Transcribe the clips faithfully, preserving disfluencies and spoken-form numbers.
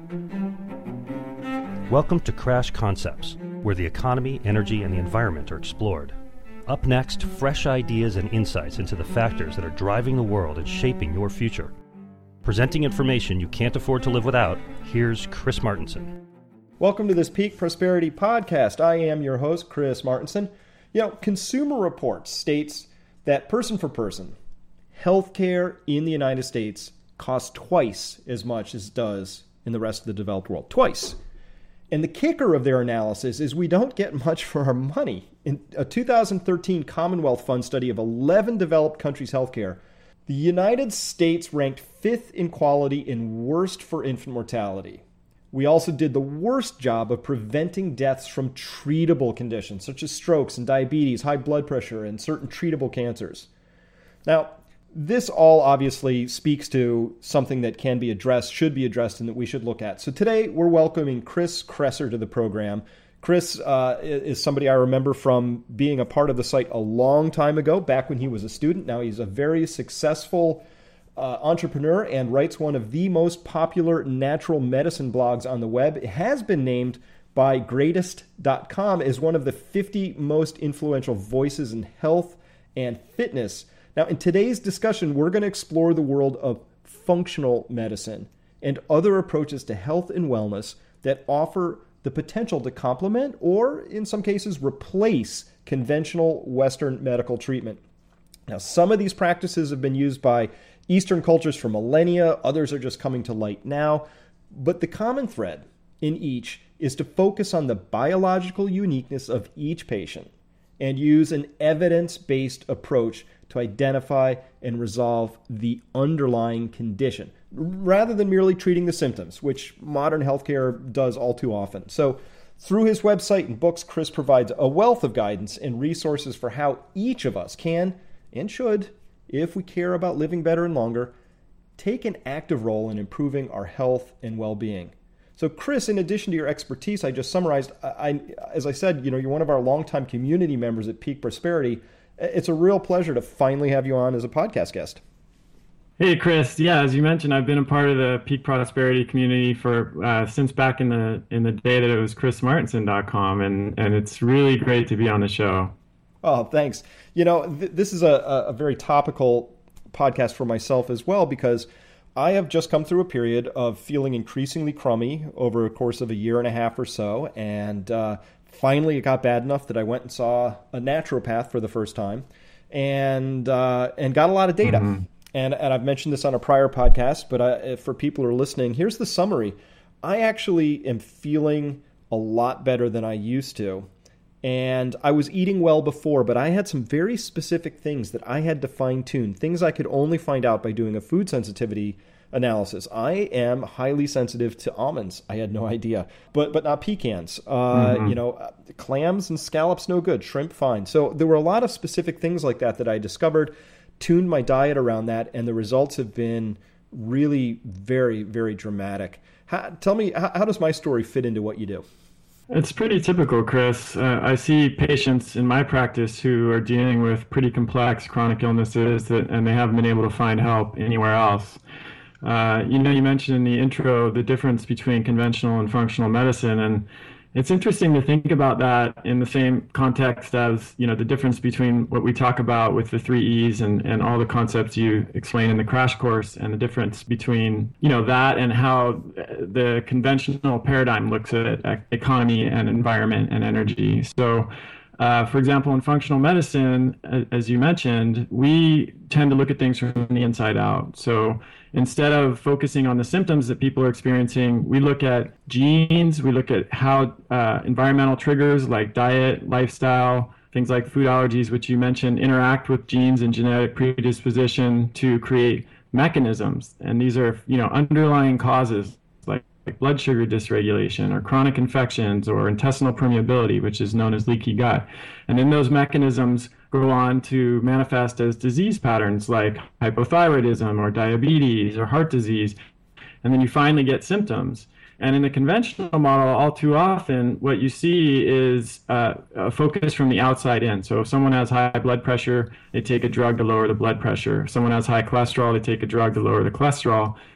Welcome to Crash Concepts, where the economy, energy, and the environment are explored. Up next, fresh ideas and insights into the factors that are driving the world and shaping your future. Presenting information you can't afford to live without, here's Chris Martenson. Welcome to this Peak Prosperity Podcast. I am your host, Chris Martenson. You know, Consumer Reports states that person for person, healthcare in the United States costs twice as much as it does in the rest of the developed world. Twice. And the kicker of their analysis is we don't get much for our money. In a two thousand thirteen Commonwealth Fund study of eleven developed countries' healthcare, the United States ranked fifth in quality and worst for infant mortality. We also did the worst job of preventing deaths from treatable conditions, such as strokes and diabetes, high blood pressure, and certain treatable cancers. Now, this all obviously speaks to something that can be addressed, should be addressed, and that we should look at. So today, we're welcoming Chris Kresser to the program. Chris uh, is somebody I remember from being a part of the site a long time ago, back when he was a student. Now he's a very successful Uh, entrepreneur and writes one of the most popular natural medicine blogs on the web. It has been named by greatest dot com as one of the fifty most influential voices in health and fitness. Now, in today's discussion, we're going to explore the world of functional medicine and other approaches to health and wellness that offer the potential to complement or, in some cases, replace conventional Western medical treatment. Now, some of these practices have been used by Eastern cultures for millennia, others are just coming to light now, but the common thread in each is to focus on the biological uniqueness of each patient and use an evidence-based approach to identify and resolve the underlying condition, rather than merely treating the symptoms, which modern healthcare does all too often. So, through his website and books, Chris provides a wealth of guidance and resources for how each of us can and should, if we care about living better and longer, take an active role in improving our health and well-being. So, Chris, in addition to your expertise I just summarized, I, as I said, you know, you're one of our longtime community members at Peak Prosperity. It's a real pleasure to finally have you on as a podcast guest. Hey, Chris. Yeah, as you mentioned, I've been a part of the Peak Prosperity community for uh, since back in the in the day that it was chris martenson dot com, and and it's really great to be on the show. Oh, thanks. You know, th- this is a, a very topical podcast for myself as well, because I have just come through a period of feeling increasingly crummy over a course of a year and a half or so. And uh, finally, it got bad enough that I went and saw a naturopath for the first time and uh, and got a lot of data. Mm-hmm. And, and I've mentioned this on a prior podcast, but I, for people who are listening, here's the summary. I actually am feeling a lot better than I used to. And I was eating well before, but I had some very specific things that I had to fine-tune, things I could only find out by doing a food sensitivity analysis. I am highly sensitive to almonds. I had no idea, but but not pecans. Uh, mm-hmm. You know, clams and scallops, no good. Shrimp, fine. So there were a lot of specific things like that that I discovered, tuned my diet around that, and the results have been really very, very dramatic. How, tell me, how, how does my story fit into what you do? It's pretty typical, Chris. Uh, I see patients in my practice who are dealing with pretty complex chronic illnesses that, and they haven't been able to find help anywhere else. Uh, you know, you mentioned in the intro the difference between conventional and functional medicine, and it's interesting to think about that in the same context as, you know, the difference between what we talk about with the three E's and, and all the concepts you explain in the crash course, and the difference between, you know, that and how the conventional paradigm looks at economy and environment and energy. So, uh, for example, in functional medicine, as you mentioned, we tend to look at things from the inside out. So instead of focusing on the symptoms that people are experiencing, we look at genes, we look at how uh, environmental triggers like diet, lifestyle, things like food allergies, which you mentioned, interact with genes and genetic predisposition to create mechanisms. And these are, you know, underlying causes like, like blood sugar dysregulation or chronic infections or intestinal permeability, which is known as leaky gut. And then those mechanisms go on to manifest as disease patterns like hypothyroidism or diabetes or heart disease. And then you finally get symptoms. And in the conventional model, all too often, what you see is uh, a focus from the outside in. So if someone has high blood pressure, they take a drug to lower the blood pressure. If someone has high cholesterol, they take a drug to lower the cholesterol.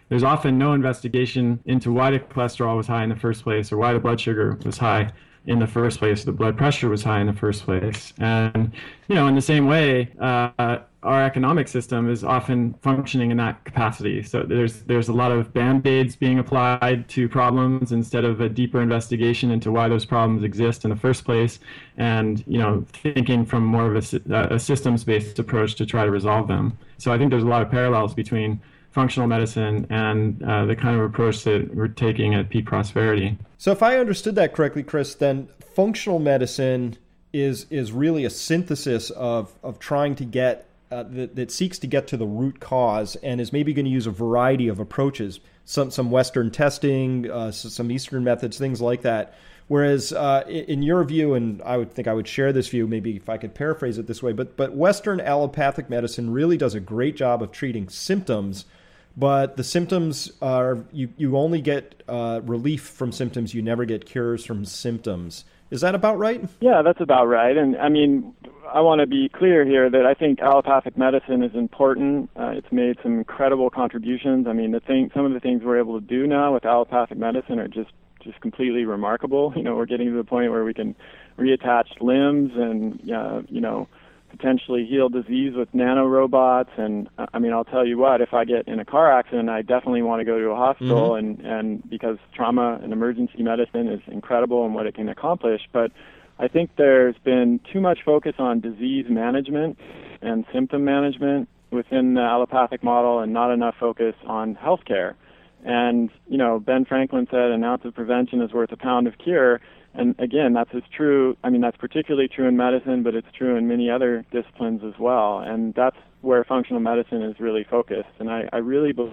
there's often no investigation into why the cholesterol was high in the first place, or why the blood sugar was high in the first place, the blood pressure was high in the first place. And, you know, in the same way, uh, our economic system is often functioning in that capacity. So there's there's a lot of band-aids being applied to problems instead of a deeper investigation into why those problems exist in the first place, and, you know, thinking from more of a, a systems-based approach to try to resolve them. So I think there's a lot of parallels between functional medicine and uh, the kind of approach that we're taking at Peak Prosperity. So if I understood that correctly, Chris, then functional medicine is is really a synthesis of of trying to get uh, that, that seeks to get to the root cause, and is maybe going to use a variety of approaches, some some Western testing, uh, some Eastern methods, things like that. Whereas uh, in your view, and I would think I would share this view, maybe if I could paraphrase it this way, but but Western allopathic medicine really does a great job of treating symptoms. But the symptoms are, you, you only get uh, relief from symptoms. You never get cures from symptoms. Is that about right? Yeah, that's about right. And I mean, I want to be clear here that I think allopathic medicine is important. Uh, it's made some incredible contributions. I mean, the thing, some of the things we're able to do now with allopathic medicine are just, just completely remarkable. You know, we're getting to the point where we can reattach limbs and, uh, you know, potentially heal disease with nanorobots. And I mean, I'll tell you what, if I get in a car accident, I definitely want to go to a hospital, mm-hmm. and, and because trauma and emergency medicine is incredible in what it can accomplish. But I think there's been too much focus on disease management and symptom management within the allopathic model, and not enough focus on healthcare. And, you know, Ben Franklin said an ounce of prevention is worth a pound of cure. And again, that's as true, I mean, that's particularly true in medicine, but it's true in many other disciplines as well. And that's where functional medicine is really focused. And I, I really be-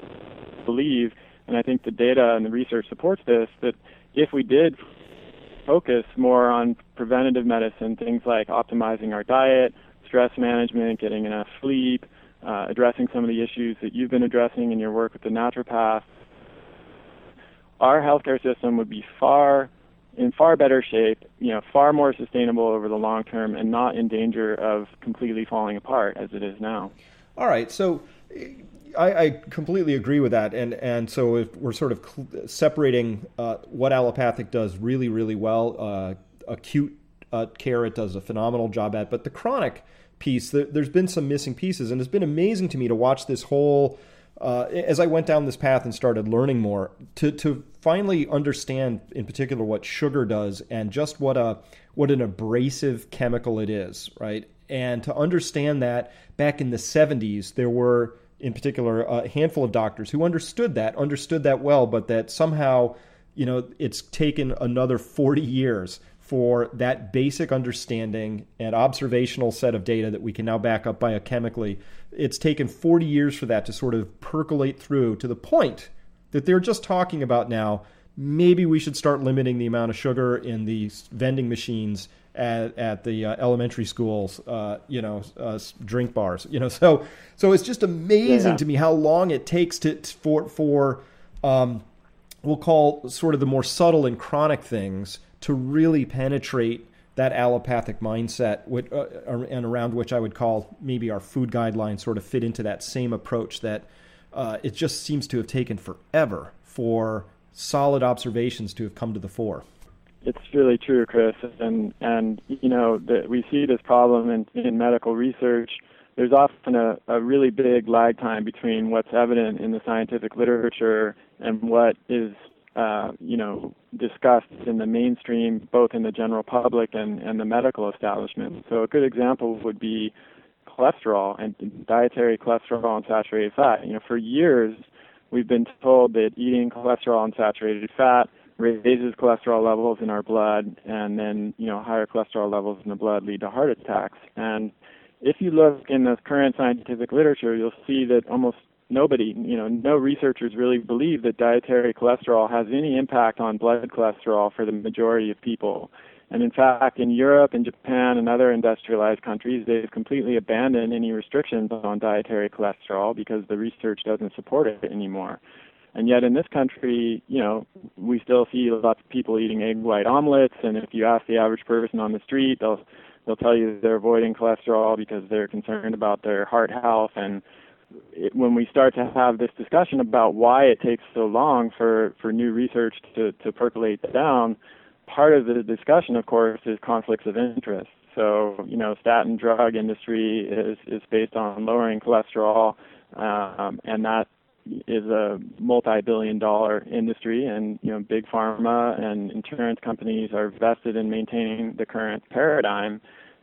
believe, and I think the data and the research supports this, that if we did focus more on preventative medicine, things like optimizing our diet, stress management, getting enough sleep, uh, addressing some of the issues that you've been addressing in your work with the naturopath, our healthcare system would be far in far better shape, you know, far more sustainable over the long term, and not in danger of completely falling apart as it is now. All right, so I, I completely agree with that, and and so if we're sort of cl- separating uh, what allopathic does really, really well. Uh, acute uh, care it does a phenomenal job at, but the chronic piece, there, there's been some missing pieces, and it's been amazing to me to watch this whole. Uh, as I went down this path and started learning more, to to finally understand in particular what sugar does, and just what a what an abrasive chemical it is, right? And to understand that back in the seventies, there were in particular a handful of doctors who understood that, understood that well, but that somehow, you know, it's taken another forty years for that basic understanding and observational set of data that we can now back up biochemically. It's taken forty years for that to sort of percolate through to the point that they're just talking about now, maybe we should start limiting the amount of sugar in the vending machines at, at the uh, elementary schools, uh, you know, uh, drink bars, you know. So so it's just amazing yeah. to me how long it takes to for, for um, we'll call sort of the more subtle and chronic things to really penetrate that allopathic mindset, which, uh, and around which I would call maybe our food guidelines sort of fit into that same approach, that uh, it just seems to have taken forever for solid observations to have come to the fore. It's really true, Chris. And, and you know, the, we see this problem in, in medical research. There's often a, a really big lag time between what's evident in the scientific literature and what is Uh, you know, discussed in the mainstream, both in the general public and, and the medical establishment. So a good example would be cholesterol and dietary cholesterol and saturated fat. You know, for years, we've been told that eating cholesterol and saturated fat raises cholesterol levels in our blood, and then, you know, higher cholesterol levels in the blood lead to heart attacks. And if you look in the current scientific literature, you'll see that almost nobody, you know, no researchers really believe that dietary cholesterol has any impact on blood cholesterol for the majority of people. And in fact, in Europe and Japan and other industrialized countries, they've completely abandoned any restrictions on dietary cholesterol because the research doesn't support it anymore. And yet in this country, you know, we still see lots of people eating egg white omelets, and if you ask the average person on the street, they'll they'll tell you they're avoiding cholesterol because they're concerned about their heart health. And it, when we start to have this discussion about why it takes so long for, for new research to, to percolate down, part of the discussion, of course, is conflicts of interest. So, you know, statin drug industry is, is based on lowering cholesterol, um, and that is a multi-billion dollar industry, and, you know, big pharma and insurance companies are vested in maintaining the current paradigm.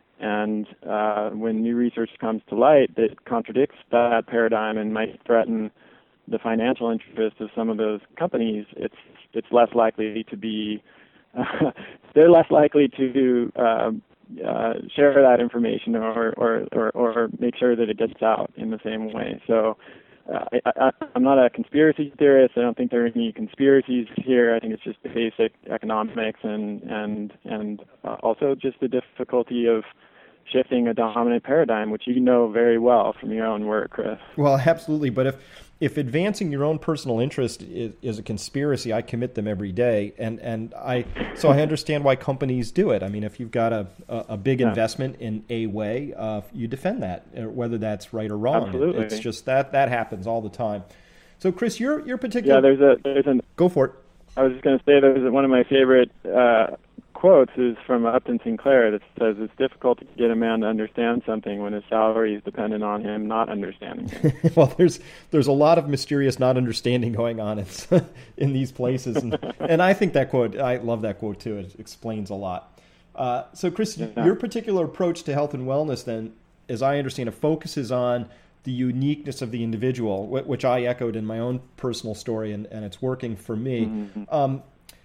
And uh, when new research comes to light that contradicts that paradigm and might threaten the financial interests of some of those companies, it's it's less likely to be, uh, they're less likely to uh, uh, share that information or, or, or, or make sure that it gets out in the same way. So uh, I, I, I'm not a conspiracy theorist. I don't think there are any conspiracies here. I think it's just basic economics and, and, and uh, also just the difficulty of shifting a dominant paradigm, which you know very well from your own work, Chris. Well, absolutely. But if if advancing your own personal interest is, is a conspiracy, I commit them every day, and and I so I understand why companies do it. I mean, if you've got a a, a big yeah. investment in a way, uh, you defend that, whether that's right or wrong. Absolutely. It's just that that happens all the time. So, Chris, your your particular yeah, there's a there's an go for it. I was just going to say there's one of my favorite Uh, quotes is from Upton Sinclair that says it's difficult to get a man to understand something when his salary is dependent on him not understanding it. Well, there's there's a lot of mysterious not understanding going on in, in these places, and, and I think that quote, I love that quote too. It explains a lot. Uh, so, Chris, yeah. your particular approach to health and wellness, then, as I understand it, focuses on the uniqueness of the individual, which I echoed in my own personal story, and, and it's working for me. Mm-hmm. Um,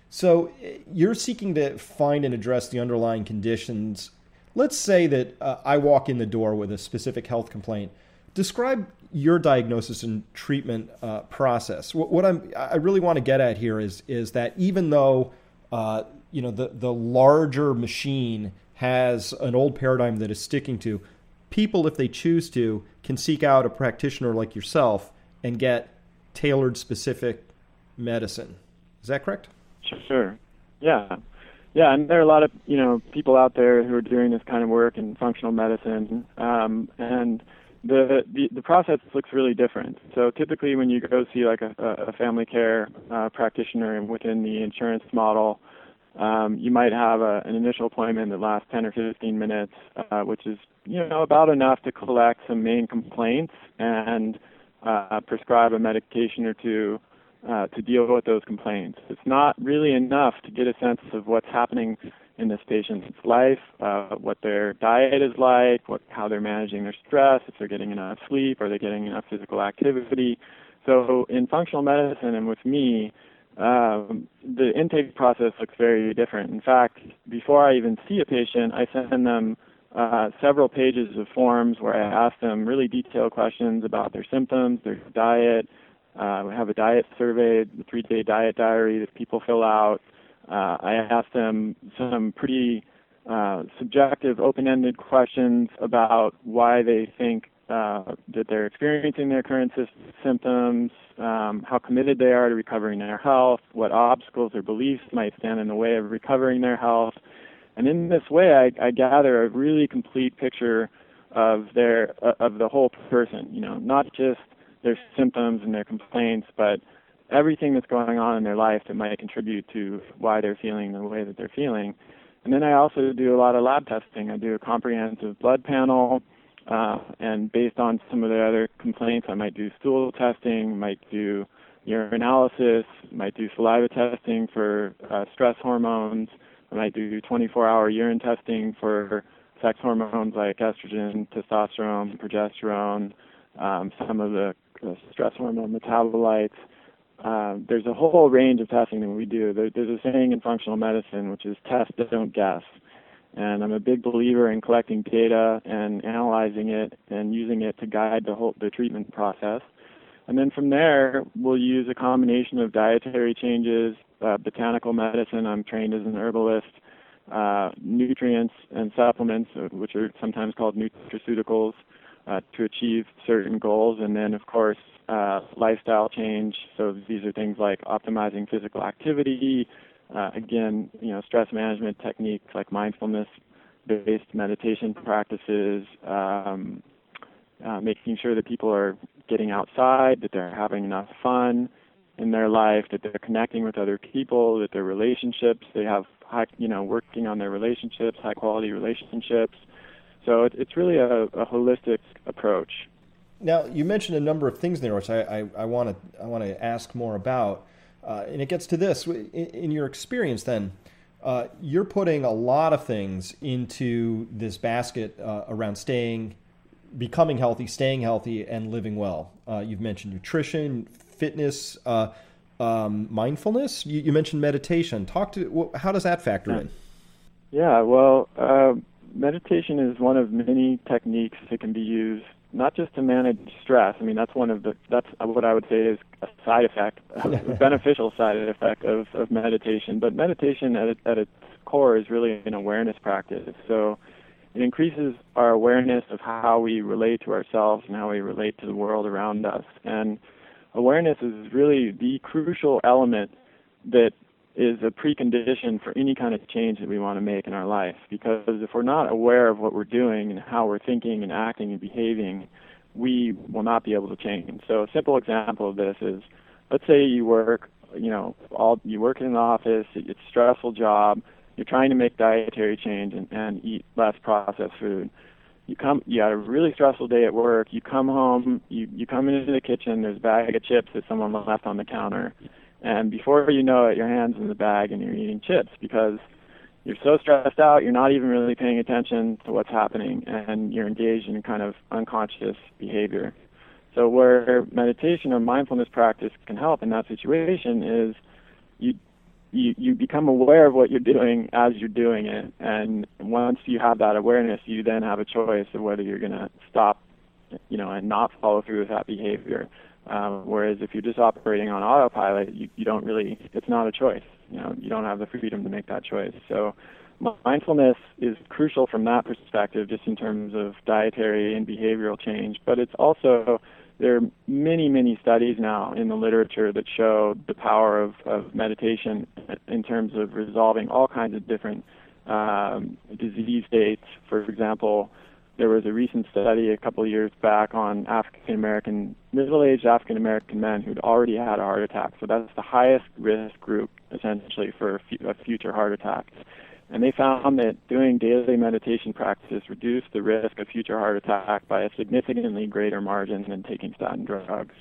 So you're seeking to find and address the underlying conditions. Let's say that uh, I walk in the door with a specific health complaint. Describe your diagnosis and treatment uh, process. What, what I'm, I really want to get at here is is that even though uh, you know the the larger machine has an old paradigm that is sticking to, people, if they choose to, can seek out a practitioner like yourself and get tailored, specific medicine. Is that correct? Sure. Yeah. Yeah, and there are a lot of, you know, people out there who are doing this kind of work in functional medicine, um, and the, the the process looks really different. So typically when you go see like a, a family care uh, practitioner within the insurance model, um, you might have a, an initial appointment that lasts ten or fifteen minutes, uh, which is, you know, about enough to collect some main complaints and uh, prescribe a medication or two Uh, to deal with those complaints. It's not really enough to get a sense of what's happening in this patient's life, uh, what their diet is like, what, how they're managing their stress, if they're getting enough sleep, are they getting enough physical activity. So in functional medicine and with me, um, the intake process looks very different. In fact, before I even see a patient, I send them uh, several pages of forms where I ask them really detailed questions about their symptoms, their diet. Uh, we have a diet survey, the three-day diet diary that people fill out. Uh, I ask them some pretty uh, subjective, open-ended questions about why they think uh, that they're experiencing their current sy- symptoms, um, how committed they are to recovering their health, what obstacles or beliefs might stand in the way of recovering their health. And in this way, I, I gather a really complete picture of their uh, of the whole person. You know, not just their symptoms and their complaints, but everything that's going on in their life that might contribute to why they're feeling the way that they're feeling. And then I also do a lot of lab testing. I do a comprehensive blood panel, uh, and based on some of the other complaints, I might do stool testing, might do urinalysis, might do saliva testing for uh, stress hormones. I might do twenty-four hour urine testing for sex hormones like estrogen, testosterone, progesterone, um, some of the uh, stress hormone metabolites. Um, there's a whole range of testing that we do. There, there's a saying in functional medicine, which is test, don't guess. And I'm a big believer in collecting data and analyzing it and using it to guide the whole the treatment process. And then from there, we'll use a combination of dietary changes, uh, botanical medicine. I'm trained as an herbalist, uh, nutrients and supplements, which are sometimes called nutraceuticals, uh, to achieve certain goals. And then, of course, uh, lifestyle change. So these are things like optimizing physical activity, uh, again, you know, stress management techniques like mindfulness-based meditation practices, um, uh, making sure that people are getting outside, that they're having enough fun in their life, that they're connecting with other people, that their relationships, they have high, you know, working on their relationships, high quality relationships. So it, it's really a, a holistic approach. Now, you mentioned a number of things there, which I I want to I want to ask more about, uh, and it gets to this. In, in your experience, then, uh, you're putting a lot of things into this basket uh, around staying, becoming healthy, staying healthy, and living well. Uh, you've mentioned nutrition, fitness, uh, um, mindfulness. You, you mentioned meditation. Talk to how does that factor in? Yeah, well, uh, meditation is one of many techniques that can be used not just to manage stress. I mean, that's one of the, that's what I would say is a side effect, a beneficial side effect of, of meditation. But meditation at, at its core is really an awareness practice. So it increases our awareness of how we relate to ourselves and how we relate to the world around us. And awareness is really the crucial element that is a precondition for any kind of change that we want to make in our life. Because if we're not aware of what we're doing and how we're thinking and acting and behaving, we will not be able to change. So a simple example of this is, let's say you work, you know, all you work in an office, it's a stressful job, you're trying to make dietary change and, and eat less processed food. You come, you had a really stressful day at work, you come home, you, you come into the kitchen, there's a bag of chips that someone left on the counter. And before you know it, your hand's in the bag and you're eating chips because you're so stressed out, you're not even really paying attention to what's happening, and you're engaged in kind of unconscious behavior. So where meditation or mindfulness practice can help in that situation is you you, you become aware of what you're doing as you're doing it. And once you have that awareness, you then have a choice of whether you're going to stop, you know, and not follow through with that behavior. Um, whereas if you're just operating on autopilot, you, you don't really, it's not a choice. You know, you don't have the freedom to make that choice. So mindfulness is crucial from that perspective, just in terms of dietary and behavioral change. But it's also, there are many, many studies now in the literature that show the power of, of meditation in terms of resolving all kinds of different um, disease states. For example, there was a recent study a couple of years back on African-American, middle-aged African-American men who'd already had a heart attack. So that's the highest risk group, essentially, for a future heart attack. And they found that doing daily meditation practice reduced the risk of future heart attack by a significantly greater margin than taking statin drugs.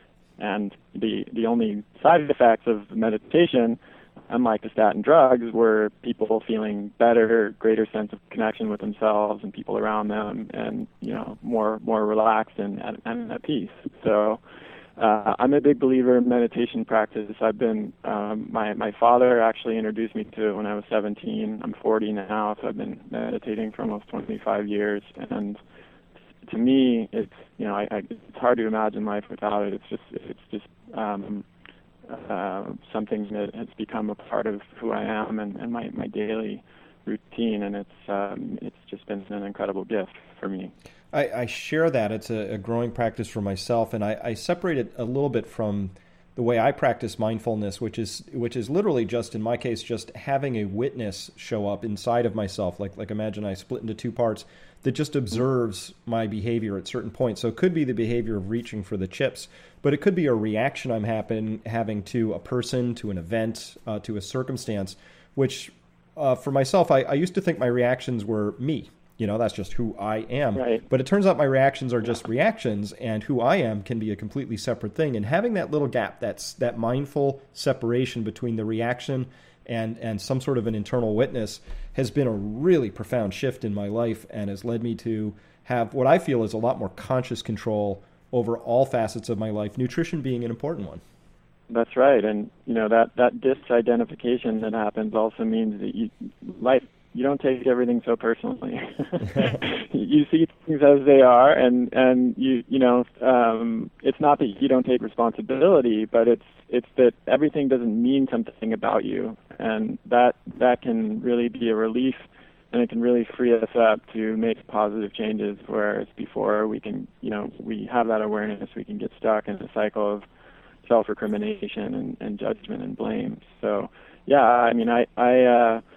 And the, the only side effects of meditation, unlike the statin drugs, were people feeling better, greater sense of connection with themselves and people around them, and you know, more more relaxed and at, and at peace. So uh, I'm a big believer in meditation practice. I've been um, my my father actually introduced me to it when I was seventeen. I'm forty now, so I've been meditating for almost twenty-five years. And to me, it's you know, I, I, it's hard to imagine life without it. It's just it's just um, Uh, something that has become a part of who I am and, and my, my daily routine, and it's um, it's just been an incredible gift for me. I, I share that. It's a, a growing practice for myself, and I, I separate it a little bit from the way I practice mindfulness, which is which is literally just, in my case, just having a witness show up inside of myself. Like like imagine I split into two parts that just observes my behavior at certain points. So it could be the behavior of reaching for the chips, but it could be a reaction I'm happen, having to a person, to an event, uh, to a circumstance, which uh, for myself, I, I used to think my reactions were me. You know, that's just who I am. Right. But it turns out my reactions are just reactions, and who I am can be a completely separate thing. And having that little gap, that's that mindful separation between the reaction and, and some sort of an internal witness has been a really profound shift in my life and has led me to have what I feel is a lot more conscious control over all facets of my life, nutrition being an important one. That's right. And, you know, that, that disidentification that happens also means that you, life, you don't take everything so personally. You see things as they are, and, and you you know um, it's not that you don't take responsibility, but it's it's that everything doesn't mean something about you, and that that can really be a relief, and it can really free us up to make positive changes. Whereas before we can you know we have that awareness, we can get stuck in a cycle of self-recrimination and, and judgment and blame. So yeah, I mean I I. Uh,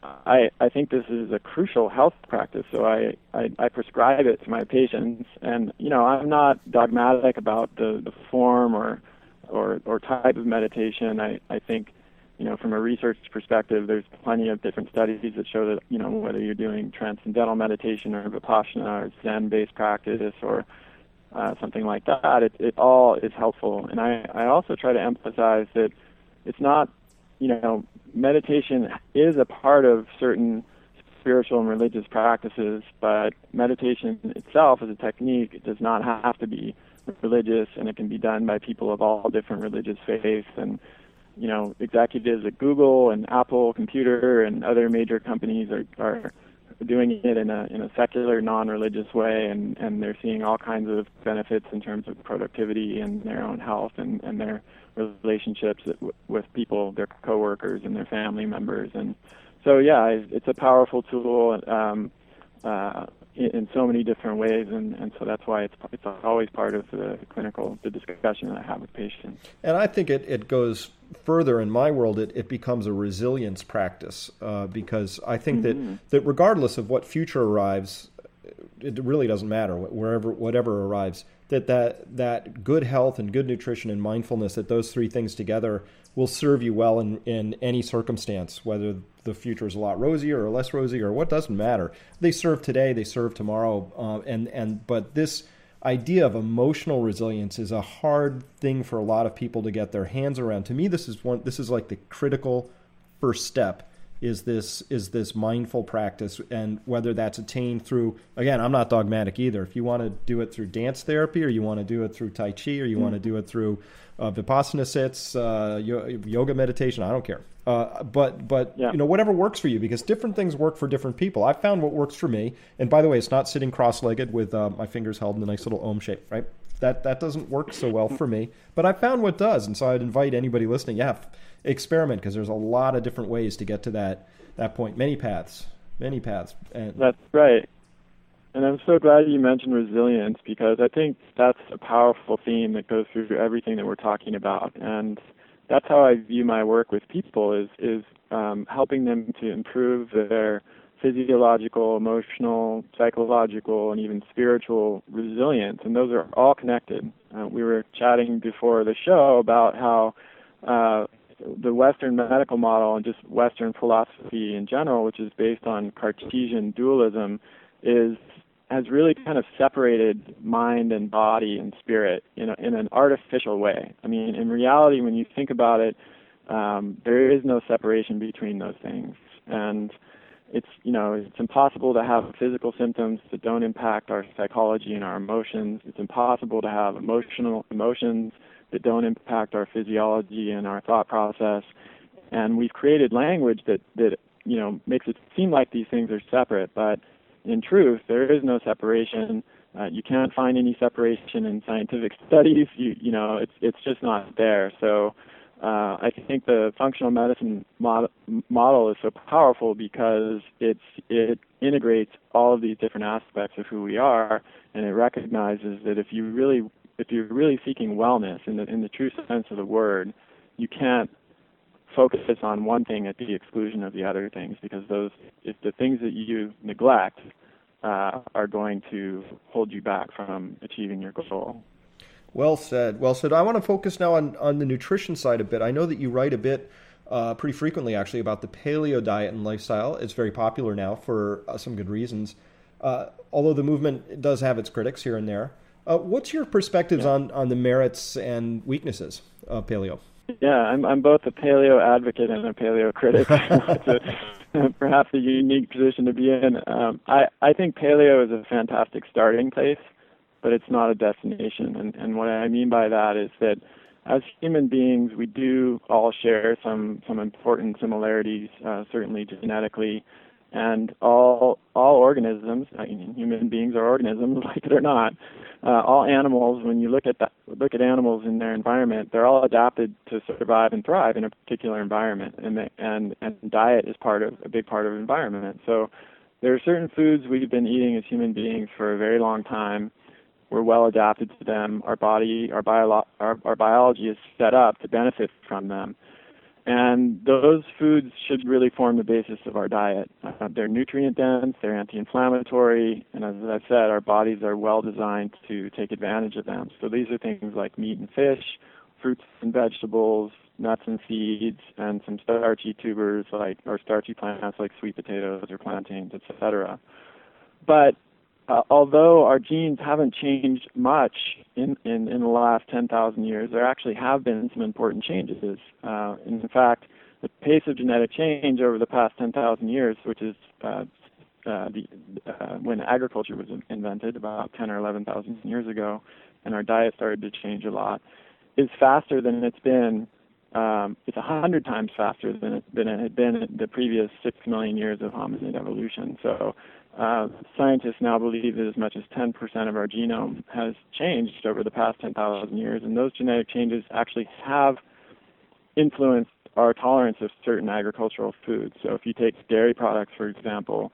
I, I think this is a crucial health practice, so I, I, I prescribe it to my patients. And, you know, I'm not dogmatic about the, the form or, or, or type of meditation. I, I think, you know, from a research perspective, there's plenty of different studies that show that, you know, whether you're doing transcendental meditation or Vipassana or Zen-based practice or uh, something like that, it, it all is helpful. And I, I also try to emphasize that it's not, you know, meditation is a part of certain spiritual and religious practices, but meditation itself as a technique, it does not have to be religious, and it can be done by people of all different religious faiths. And, you know, executives at Google and Apple Computer and other major companies are, are doing it in a in a secular, non-religious way, and, and they're seeing all kinds of benefits in terms of productivity and their own health and, and their relationships with people, their coworkers and their family members. And so, yeah, it's a powerful tool um, uh, in, in so many different ways, and, and so that's why it's it's always part of the clinical, the discussion that I have with patients. And I think it, it goes further in my world. It, it becomes a resilience practice uh, because I think mm-hmm. that, that regardless of what future arrives, it really doesn't matter, wherever whatever arrives, that, that that good health and good nutrition and mindfulness, that those three things together will serve you well in, in any circumstance, whether the future is a lot rosier or less rosy or what doesn't matter. They serve today, they serve tomorrow, uh, and, and but this idea of emotional resilience is a hard thing for a lot of people to get their hands around. To me, this is one. This is like the critical first step. Is this is this mindful practice, and whether that's attained through, again, I'm not dogmatic either. If you want to do it through dance therapy, or you want to do it through Tai Chi, or you mm-hmm. want to do it through uh, Vipassana sits, uh, yoga meditation, I don't care. Uh, but but yeah. you know, whatever works for you, because different things work for different people. I found what works for me, and by the way, it's not sitting cross-legged with uh, my fingers held in a nice little Om shape, right? That that doesn't work so well for me, but I found what does, and so I'd invite anybody listening, yeah, experiment, because there's a lot of different ways to get to that that point. Many paths, many paths. And that's right. And I'm so glad you mentioned resilience, because I think that's a powerful theme that goes through everything that we're talking about. And that's how I view my work with people, is is um, helping them to improve their physiological, emotional, psychological, and even spiritual resilience. And those are all connected. Uh, we were chatting before the show about how uh, the Western medical model and just Western philosophy in general, which is based on Cartesian dualism, is has really kind of separated mind and body and spirit in a, in an artificial way. I mean, in reality, when you think about it, um, there is no separation between those things, and it's you know it's impossible to have physical symptoms that don't impact our psychology and our emotions. It's impossible to have emotional emotions that don't impact our physiology and our thought process. And we've created language that, that you know makes it seem like these things are separate, but in truth, there is no separation. Uh, you can't find any separation in scientific studies. You, you know, it's it's just not there. So uh, I think the functional medicine mod- model is so powerful because it's it integrates all of these different aspects of who we are, and it recognizes that if you really if you're really seeking wellness in the in the true sense of the word, you can't focus on one thing at the exclusion of the other things, because those if the things that you neglect uh, are going to hold you back from achieving your goal. Well said. Well said. I want to focus now on, on the nutrition side a bit. I know that you write a bit, uh, pretty frequently actually, about the paleo diet and lifestyle. It's very popular now for uh, some good reasons, uh, although the movement does have its critics here and there. Uh, what's your perspectives yeah. on, on the merits and weaknesses of paleo? Yeah, I'm I'm both a paleo advocate and a paleo critic. It's a, perhaps a unique position to be in. Um, I, I think paleo is a fantastic starting place, but it's not a destination. And, and what I mean by that is that as human beings, we do all share some, some important similarities, uh, certainly genetically, and all all organisms, I mean, human beings are organisms, like it or not, uh, all animals, when you look at that, look at animals in their environment, they're all adapted to survive and thrive in a particular environment, and they, and and diet is part of a big part of environment. So there are certain foods we've been eating as human beings for a very long time. We're well adapted to them. Our body, our bio, our, our biology is set up to benefit from them. And those foods should really form the basis of our diet. Uh, they're nutrient dense, they're anti-inflammatory, and as I've said, our bodies are well designed to take advantage of them. So these are things like meat and fish, fruits and vegetables, nuts and seeds, and some starchy tubers like or starchy plants like sweet potatoes or plantains, et cetera. But uh, although our genes haven't changed much in, in, in the last ten thousand years, there actually have been some important changes. Uh, in fact, the pace of genetic change over the past ten thousand years, which is uh, uh, the, uh, when agriculture was invented about ten or eleven thousand years ago, and our diet started to change a lot, is faster than it's been. Um, it's a hundred times faster than it, than it had been in the previous six million years of hominid evolution. So uh, scientists now believe that as much as ten percent of our genome has changed over the past ten thousand years, and those genetic changes actually have influenced our tolerance of certain agricultural foods. So if you take dairy products, for example,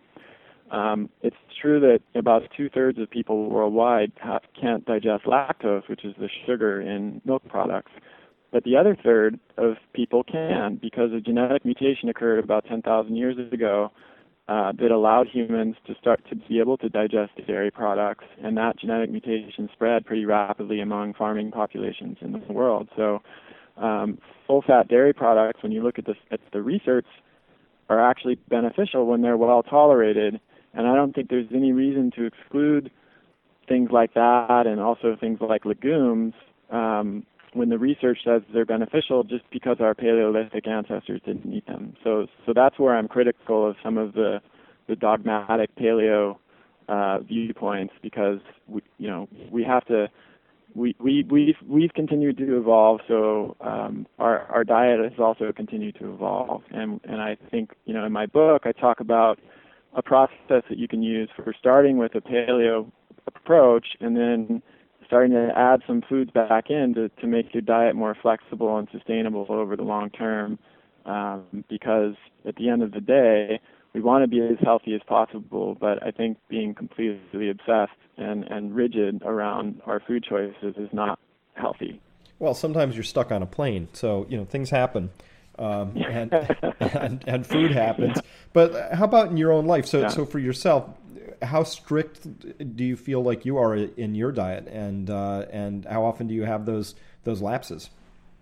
um, it's true that about two-thirds of people worldwide have, can't digest lactose, which is the sugar in milk products. But the other third of people can, because a genetic mutation occurred about ten thousand years ago uh, that allowed humans to start to be able to digest dairy products, and that genetic mutation spread pretty rapidly among farming populations in the world. So um, full-fat dairy products, when you look at, this, at the research, are actually beneficial when they're well tolerated, and I don't think there's any reason to exclude things like that and also things like legumes um, when the research says they're beneficial just because our Paleolithic ancestors didn't eat them. So so that's where I'm critical of some of the, the dogmatic paleo uh, viewpoints, because we, you know, we have to, we, we, we've, we've continued to evolve, so um, our, our diet has also continued to evolve. And, and I think, you know, in my book I talk about a process that you can use for starting with a paleo approach and then starting to add some foods back in to, to make your diet more flexible and sustainable over the long term, um, because at the end of the day, we want to be as healthy as possible, but I think being completely obsessed and, and rigid around our food choices is not healthy. Well, sometimes you're stuck on a plane, so, you know, things happen. Um, and, and and food happens. But how about in your own life? So, yeah. so for yourself, how strict do you feel like you are in your diet, and uh, and how often do you have those those lapses?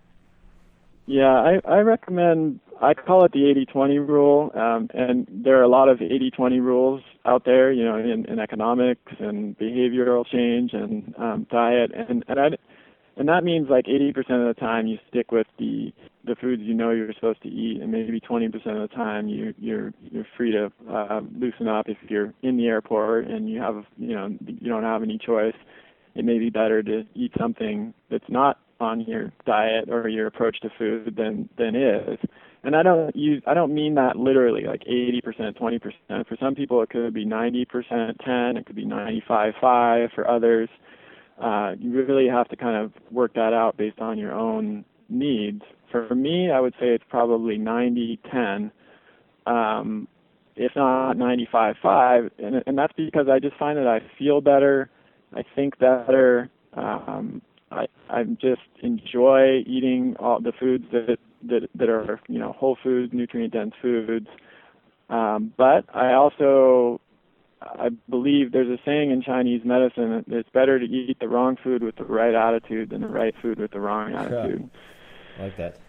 Yeah, I, I recommend, I call it the eighty twenty rule, um, and there are a lot of eighty twenty rules out there, you know, in, in economics and behavioral change and um, diet, and and I, and that means like eighty percent of the time you stick with the the foods you know you're supposed to eat, and maybe twenty percent of the time you you're you're free to uh, loosen up if you're in the airport and you have you know you don't have any choice. It may be better to eat something that's not on your diet or your approach to food than than is. And I don't use I don't mean that literally, like eighty percent, twenty percent. For some people it could be ninety percent, ten. It could be ninety-five, five for others. Uh, you really have to kind of work that out based on your own needs. For me, I would say it's probably ninety ten, um, if not ninety-five five, and, and that's because I just find that I feel better, I think better, um, I I just enjoy eating all the foods that that that are you know whole foods, nutrient dense foods, um, but I also I believe there's a saying in Chinese medicine that it's better to eat the wrong food with the right attitude than the right food with the wrong attitude. I like that.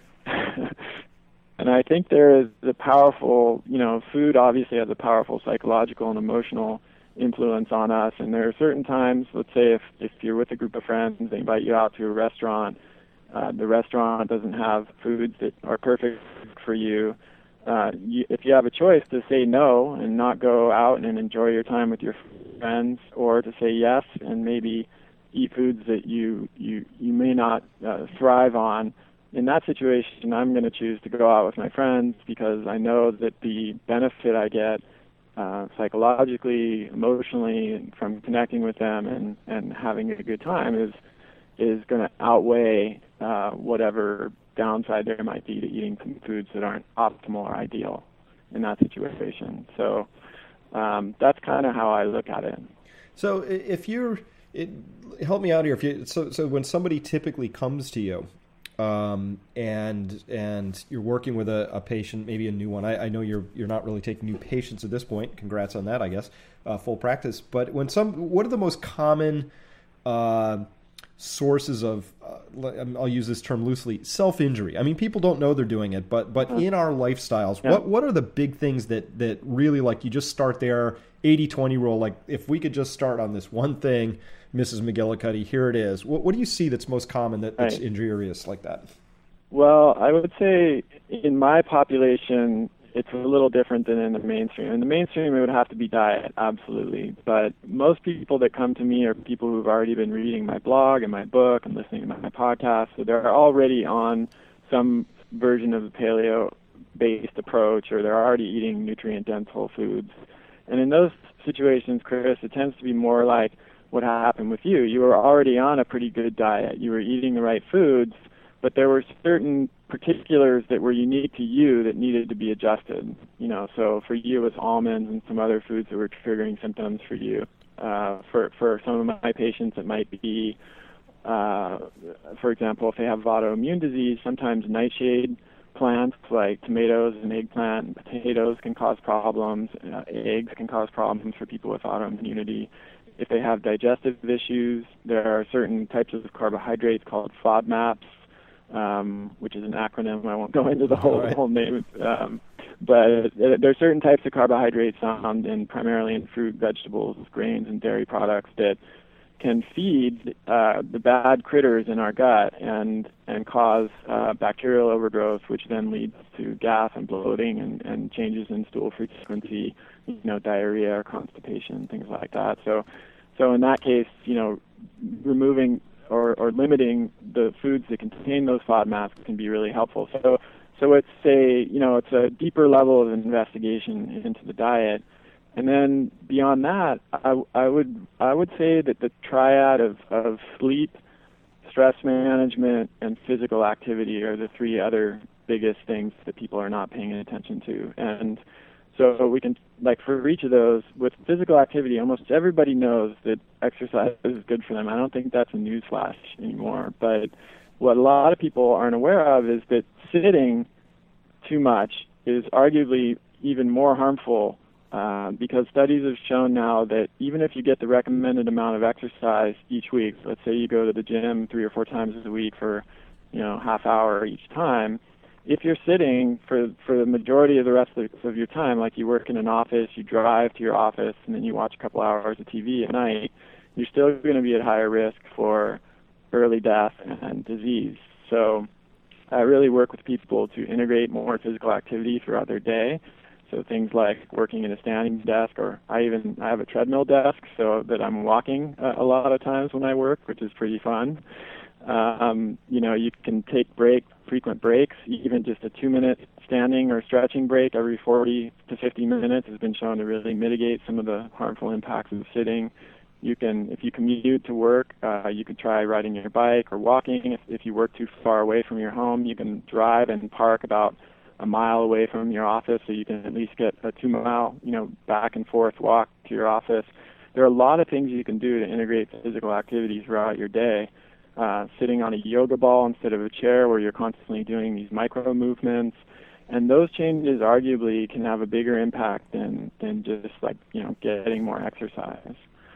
And I think there is a powerful, you know, food obviously has a powerful psychological and emotional influence on us. And there are certain times, let's say if, if you're with a group of friends, they invite you out to a restaurant, uh, the restaurant doesn't have foods that are perfect for you. Uh, you, if you have a choice to say no and not go out and enjoy your time with your friends, or to say yes and maybe eat foods that you, you, you may not uh, thrive on, in that situation, I'm going to choose to go out with my friends because I know that the benefit I get uh, psychologically, emotionally, from connecting with them and, and having a good time is is going to outweigh uh, whatever downside there might be to eating some foods that aren't optimal or ideal in that situation. So um, that's kind of how I look at it. So if you're, it, help me out here. If you, so, so when somebody typically comes to you, um, and and you're working with a, a patient, maybe a new one. I, I know you're you're not really taking new patients at this point. Congrats on that, I guess, uh, full practice. But when some, what are the most common uh, sources of, uh, I'll use this term loosely, self-injury? I mean, people don't know they're doing it, but but in our lifestyles, yeah. what what are the big things that that really, like, you just start there, eighty twenty rule, like if we could just start on this one thing, Missus McGillicuddy, here it is. What, what do you see that's most common that, that's right. injurious like that? Well, I would say in my population, it's a little different than in the mainstream. In the mainstream, it would have to be diet, absolutely. But most people that come to me are people who've already been reading my blog and my book and listening to my podcast. So they're already on some version of the paleo-based approach, or they're already eating nutrient-dense whole foods. And in those situations, Chris, it tends to be more like what happened with you. You were already on a pretty good diet. You were eating the right foods, but there were certain particulars that were unique to you that needed to be adjusted. You know, so for you, it was almonds and some other foods that were triggering symptoms for you. Uh, for for some of my patients, it might be, uh, for example, if they have autoimmune disease, sometimes nightshade plants like tomatoes and eggplant and potatoes can cause problems. Uh, eggs can cause problems for people with autoimmunity. If they have digestive issues, there are certain types of carbohydrates called FODMAPs, um, which is an acronym. I won't go into the whole right. whole name, um, but there are certain types of carbohydrates found in primarily in fruit, vegetables, grains, and dairy products that can feed uh, the bad critters in our gut and and cause uh, bacterial overgrowth, which then leads to gas and bloating and, and changes in stool frequency, you know, diarrhea or constipation, things like that. So, so in that case, you know, removing or, or limiting the foods that contain those FODMAPs can be really helpful. So, so it's a you know it's a deeper level of investigation into the diet. And then beyond that, I, I would I would say that the triad of, of sleep, stress management, and physical activity are the three other biggest things that people are not paying attention to. And so we can, like for each of those, with physical activity, almost everybody knows that exercise is good for them. I don't think that's a newsflash anymore. But what a lot of people aren't aware of is that sitting too much is arguably even more harmful. Uh, because studies have shown now that even if you get the recommended amount of exercise each week, let's say you go to the gym three or four times a week for, you know, half hour each time, if you're sitting for for the majority of the rest of, of your time, like you work in an office, you drive to your office, and then you watch a couple hours of T V at night, you're still going to be at higher risk for early death and disease. So I really work with people to integrate more physical activity throughout their day. So things like working in a standing desk, or I even I have a treadmill desk so that I'm walking uh, a lot of times when I work, which is pretty fun. Um, you know, you can take break, frequent breaks, even just a two-minute standing or stretching break every forty to fifty minutes has been shown to really mitigate some of the harmful impacts of sitting. You can, if you commute to work, uh, you can try riding your bike or walking. If, if you work too far away from your home, you can drive and park about a mile away from your office, so you can at least get a two-mile, you know, back and forth walk to your office. There are a lot of things you can do to integrate physical activity throughout your day. Uh, sitting on a yoga ball instead of a chair, where you're constantly doing these micro movements, and those changes arguably can have a bigger impact than than just like you know getting more exercise.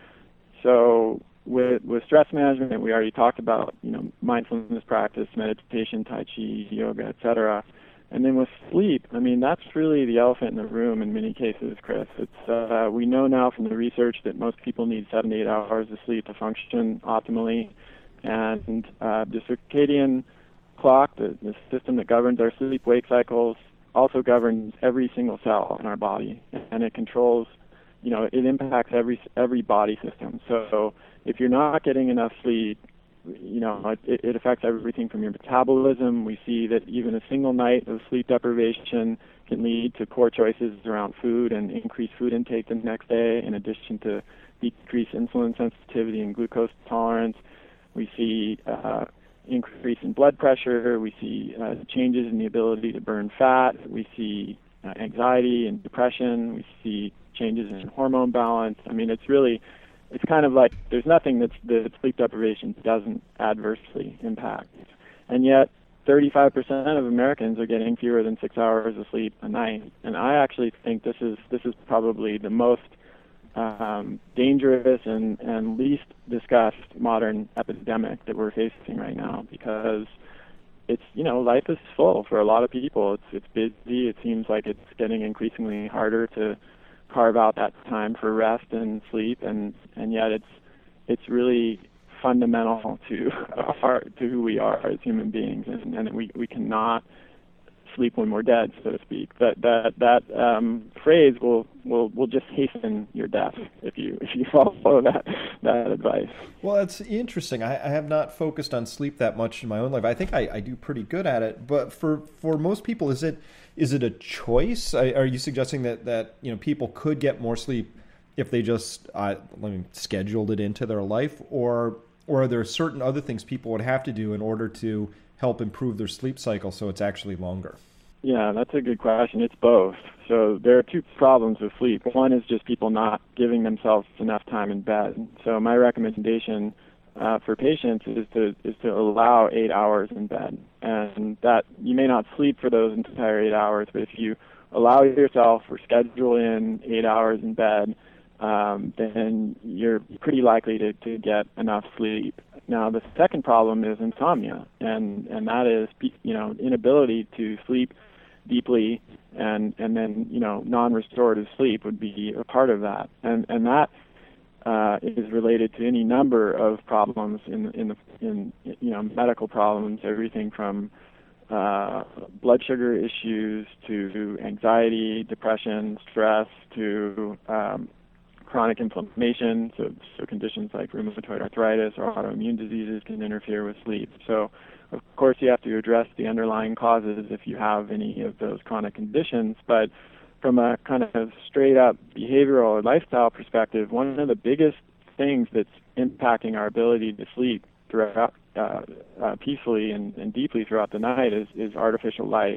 So with with stress management, we already talked about you know mindfulness practice, meditation, tai chi, yoga, et cetera. And then with sleep, I mean, that's really the elephant in the room in many cases, Chris. It's uh, we know now from the research that most people need seven to eight hours of sleep to function optimally. And uh, the circadian clock, the, the system that governs our sleep-wake cycles, also governs every single cell in our body. And it controls, you know, it impacts every every body system. So if you're not getting enough sleep, you know, it, it affects everything from your metabolism. We see that even a single night of sleep deprivation can lead to poor choices around food and increased food intake the next day, in addition to decreased insulin sensitivity and glucose tolerance. We see uh, increase in blood pressure. We see uh, changes in the ability to burn fat. We see uh, anxiety and depression. We see changes in hormone balance. I mean, it's really It's kind of like there's nothing that's, that sleep deprivation doesn't adversely impact. And yet, thirty-five percent of Americans are getting fewer than six hours of sleep a night, and I actually think this is this is probably the most um, dangerous and, and least discussed modern epidemic that we're facing right now, because it's, you know, life is full for a lot of people. It's it's busy. It seems like it's getting increasingly harder to carve out that time for rest and sleep, and and yet it's it's really fundamental to our, to who we are as human beings, and, and we we cannot sleep when we're dead, so to speak. That that that um, phrase will will will just hasten your death if you if you follow that that advice. Well, it's interesting. I, I have not focused on sleep that much in my own life. I think I, I do pretty good at it, but for for most people, is it is it a choice? Are you suggesting that that you know people could get more sleep if they just uh, I mean, scheduled it into their life, or or are there certain other things people would have to do in order to help improve their sleep cycle so it's actually longer? Yeah, that's a good question. It's both. So there are two problems with sleep. One is just people not giving themselves enough time in bed. So my recommendation uh, for patients is to is to allow eight hours in bed, and that you may not sleep for those entire eight hours, but if you allow yourself or schedule in eight hours in bed, um, then you're pretty likely to, to get enough sleep. Now, the second problem is insomnia, and, and that is, you know, inability to sleep deeply, and, and then, you know, non-restorative sleep would be a part of that. And, and that uh, is related to any number of problems in, in, the, in, you know, medical problems, everything from uh, blood sugar issues to anxiety, depression, stress, to um, chronic inflammation, so, so conditions like rheumatoid arthritis or autoimmune diseases can interfere with sleep. So, of course, you have to address the underlying causes if you have any of those chronic conditions, but from a kind of straight-up behavioral or lifestyle perspective, one of the biggest things that's impacting our ability to sleep throughout, uh, uh, peacefully and, and deeply throughout the night is, is artificial light.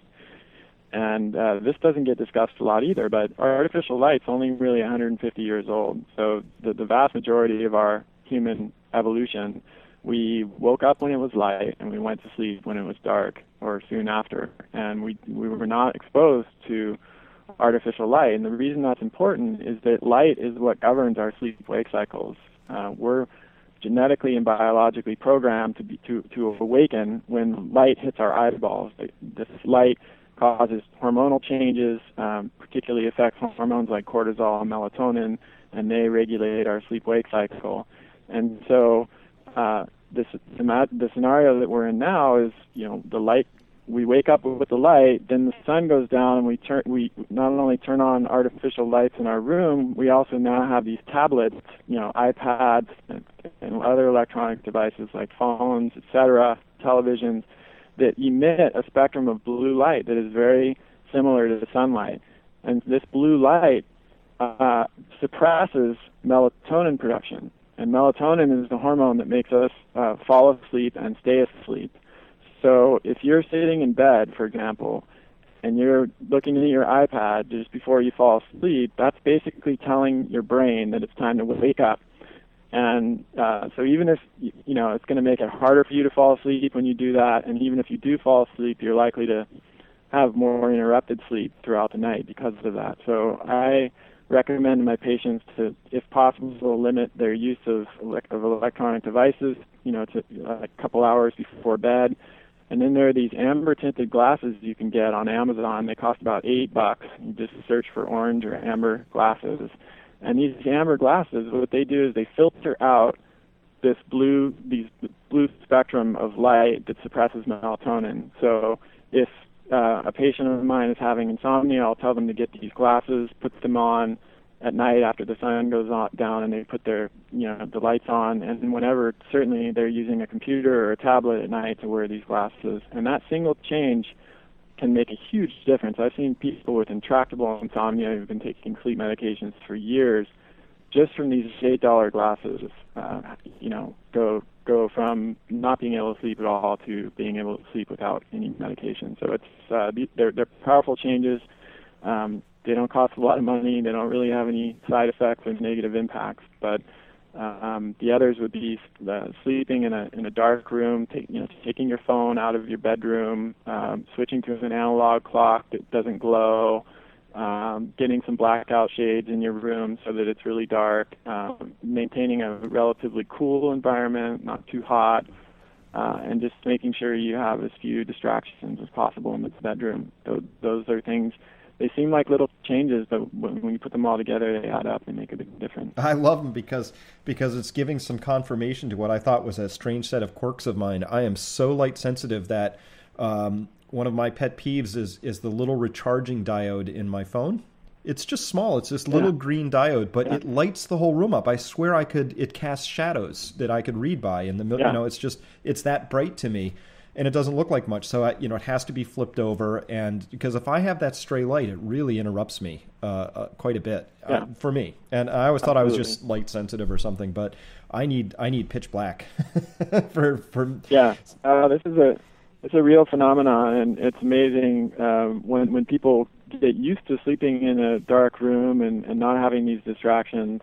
And uh, this doesn't get discussed a lot either, but our artificial light's only really one hundred fifty years old. So the, the vast majority of our human evolution, we woke up when it was light and we went to sleep when it was dark or soon after. And we, we were not exposed to artificial light. And the reason that's important is that light is what governs our sleep-wake cycles. Uh, we're genetically and biologically programmed to, be, to, to awaken when light hits our eyeballs. This light causes hormonal changes, um, particularly affects hormones like cortisol and melatonin, and they regulate our sleep-wake cycle. And so uh, this the scenario that we're in now is, you know, the light, we wake up with the light, then the sun goes down, and we turn we not only turn on artificial lights in our room, we also now have these tablets, you know, iPads and, and other electronic devices like phones, et cetera, televisions, that emit a spectrum of blue light that is very similar to the sunlight. And this blue light uh, suppresses melatonin production. And melatonin is the hormone that makes us uh, fall asleep and stay asleep. So if you're sitting in bed, for example, and you're looking at your iPad just before you fall asleep, that's basically telling your brain that it's time to wake up. And uh, so even if, you know, it's going to make it harder for you to fall asleep when you do that, and even if you do fall asleep, you're likely to have more interrupted sleep throughout the night because of that. So I recommend my patients to, if possible, limit their use of, of electronic devices, you know, to a couple hours before bed. And then there are these amber-tinted glasses you can get on Amazon. They cost about eight bucks. You just search for orange or amber glasses. And these amber glasses, what they do is they filter out this blue, these blue spectrum of light that suppresses melatonin. So if uh, a patient of mine is having insomnia, I'll tell them to get these glasses, put them on at night after the sun goes on, down, and they put their, you know, the lights on. And whenever, certainly, they're using a computer or a tablet at night to wear these glasses. And that single change can make a huge difference. I've seen people with intractable insomnia who've been taking sleep medications for years, just from these eight dollar glasses, uh, you know, go go from not being able to sleep at all to being able to sleep without any medication. So it's uh, they're they're powerful changes. Um, they don't cost a lot of money. They don't really have any side effects or negative impacts, but Um, the others would be uh, sleeping in a in a dark room, take, you know, taking your phone out of your bedroom, um, switching to an analog clock that doesn't glow, um, getting some blackout shades in your room so that it's really dark, um, maintaining a relatively cool environment, not too hot, uh, and just making sure you have as few distractions as possible in the bedroom. Those, those are things. They seem like little changes, but when, when you put them all together, they add up and make a big difference. I love them because because it's giving some confirmation to what I thought was a strange set of quirks of mine. I am so light sensitive that um, one of my pet peeves is is the little recharging diode in my phone. It's just small. It's this little yeah. green diode, but yeah. it lights the whole room up. I swear I could. It casts shadows that I could read by in the middle. Yeah. You know, it's just it's that bright to me. And it doesn't look like much, so I, you know it has to be flipped over. And because if I have that stray light, it really interrupts me uh, uh, quite a bit yeah. uh, for me. And I always thought Absolutely. I was just light sensitive or something, but I need I need pitch black for for. Yeah, uh, this is a it's a real phenomenon, and it's amazing um, when when people get used to sleeping in a dark room and, and not having these distractions.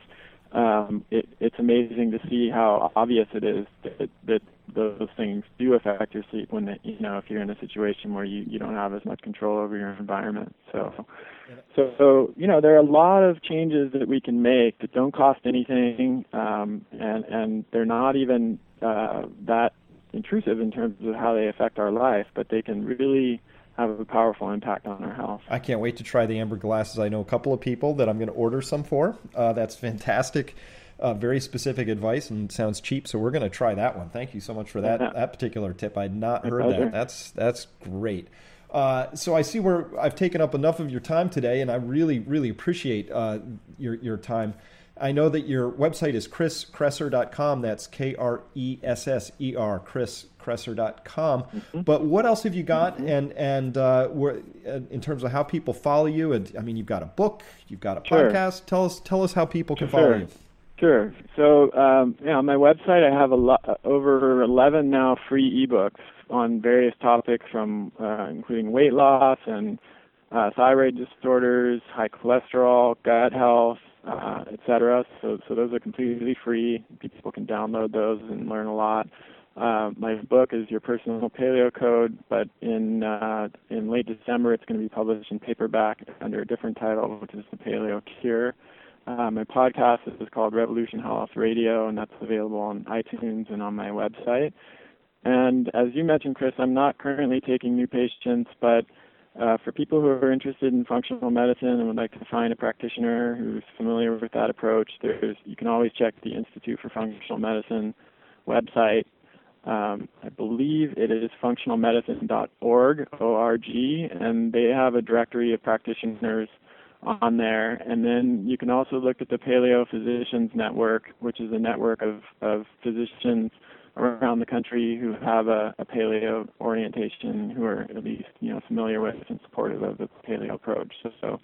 Um, it, it's amazing to see how obvious it is that, that those things do affect your sleep when, you know, if you're in a situation where you, you don't have as much control over your environment. So, so, so, you know, there are a lot of changes that we can make that don't cost anything, um, and, and they're not even uh, that intrusive in terms of how they affect our life, but they can really have a powerful impact on our health. I can't wait to try the amber glasses. I know a couple of people that I'm going to order some for. Uh, that's fantastic. Uh, very specific advice and sounds cheap, so we're going to try that one. Thank you so much for that yeah. that particular tip. I'd not My heard pleasure. that. That's that's great. Uh, so I see where I've taken up enough of your time today, and I really, really appreciate uh, your your time. I know that your website is chris kresser dot com. That's K R E S S E R, chris kresser dot com. Mm-hmm. But what else have you got? Mm-hmm. And and uh, where, in terms of how people follow you? And I mean, you've got a book, you've got a sure. podcast. Tell us tell us how people can sure. follow you. Sure. So, um, yeah, on my website, I have a lot, over eleven now free ebooks on various topics, from uh, including weight loss and uh, thyroid disorders, high cholesterol, gut health, uh, et cetera. So, so those are completely free. People can download those and learn a lot. Uh, my book is Your Personal Paleo Code, but in uh, in late December, it's going to be published in paperback under a different title, which is The Paleo Cure. Uh, my podcast is called Revolution Health Radio, and that's available on iTunes and on my website. And as you mentioned, Chris, I'm not currently taking new patients, but uh, for people who are interested in functional medicine and would like to find a practitioner who's familiar with that approach, there's you can always check the Institute for Functional Medicine website. Um, I believe it is functional medicine dot org, O R G, and they have a directory of practitioners on there. And then you can also look at the Paleo Physicians Network, which is a network of, of physicians around the country who have a, a paleo orientation, who are at least, you know, familiar with and supportive of the paleo approach. So, so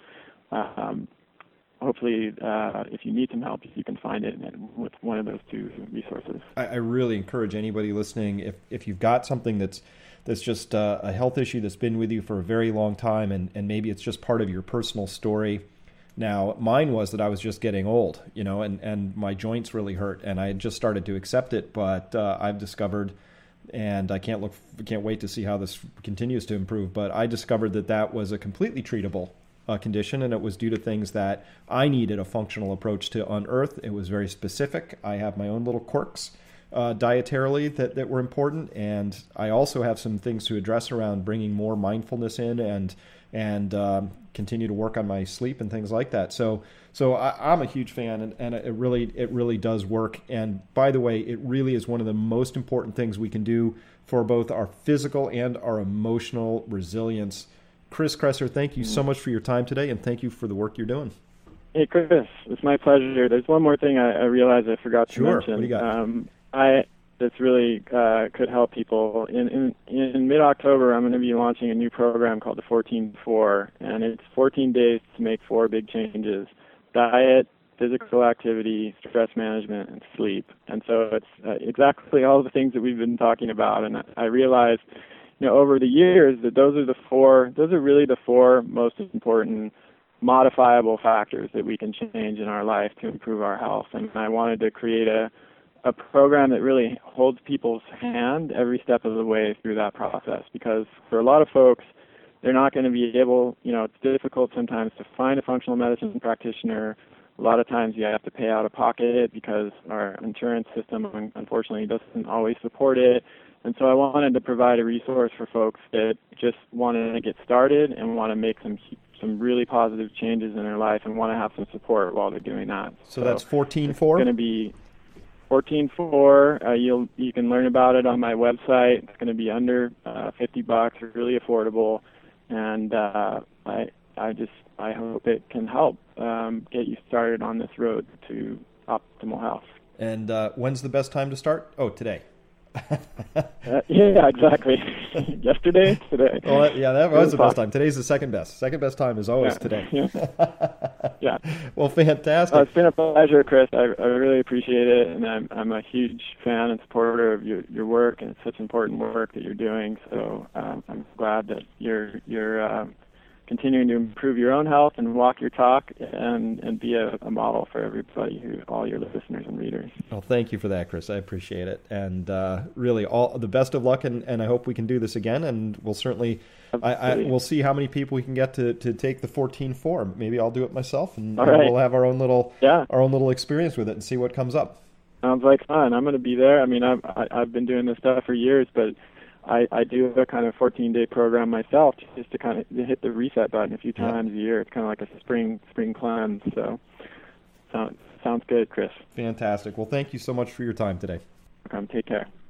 um, hopefully, uh, if you need some help, you can find it with one of those two resources. I, I really encourage anybody listening, if if you've got something that's that's just uh, a health issue that's been with you for a very long time, and, and maybe it's just part of your personal story. Now, mine was that I was just getting old, you know, and, and my joints really hurt, and I had just started to accept it, but uh, I've discovered, and I can't look, can't wait to see how this continues to improve, but I discovered that that was a completely treatable uh, condition, and it was due to things that I needed a functional approach to unearth. It was very specific. I have my own little quirks Uh, dietarily that, that were important, and I also have some things to address around bringing more mindfulness in and and um, continue to work on my sleep and things like that. So so I, I'm a huge fan, and, and it really it really does work. And by the way, it really is one of the most important things we can do for both our physical and our emotional resilience. Chris Kresser, thank you so much for your time today, and thank you for the work you're doing. Hey, Chris, it's my pleasure. There's one more thing I, I realized I forgot to sure. mention. What do you got? Um, I that's really uh, could help people. In in, in mid-October, I'm going to be launching a new program called the fourteen four, and it's fourteen days to make four big changes: diet, physical activity, stress management, and sleep. And so it's uh, exactly all the things that we've been talking about. And I realized, you know, over the years that those are the four. Those are really the four most important modifiable factors that we can change in our life to improve our health. And I wanted to create a a program that really holds people's hand every step of the way through that process, because for a lot of folks, they're not going to be able, you know, it's difficult sometimes to find a functional medicine practitioner. A lot of times you have to pay out of pocket because our insurance system, unfortunately, doesn't always support it. And so I wanted to provide a resource for folks that just wanted to get started and want to make some some really positive changes in their life and want to have some support while they're doing that. So, so that's fourteen four? It's going to be fourteen four. Uh, you'll you can learn about it on my website. It's going to be under uh, fifty bucks, really affordable, and uh, I I just I hope it can help um, get you started on this road to optimal health. And uh, when's the best time to start? Oh, today. uh, yeah, exactly. Yesterday, today. Well, that, yeah, that was the best time. Today's the second best. Second best time is always yeah. today. yeah. yeah. Well, fantastic. Uh, it's been a pleasure, Chris. I, I really appreciate it, and I'm I'm a huge fan and supporter of your, your work, and it's such important work that you're doing. So um, I'm glad that you're you're um, continuing to improve your own health and walk your talk and, and be a, a model for everybody, who all your listeners and readers. Well, thank you for that, Chris. I appreciate it. And uh, really, all the best of luck, and, and I hope we can do this again. And we'll certainly, I, I, we'll see how many people we can get to, to take the fourteen four. Maybe I'll do it myself, and, and right. we'll have our own little yeah. our own little experience with it and see what comes up. Sounds like fun. I'm going to be there. I mean, I've I, I've been doing this stuff for years, but I, I do a kind of fourteen-day program myself, just to kind of hit the reset button a few times yeah. a year. It's kind of like a spring spring cleanse. So, sounds sounds good, Chris. Fantastic. Well, thank you so much for your time today. Um, take care.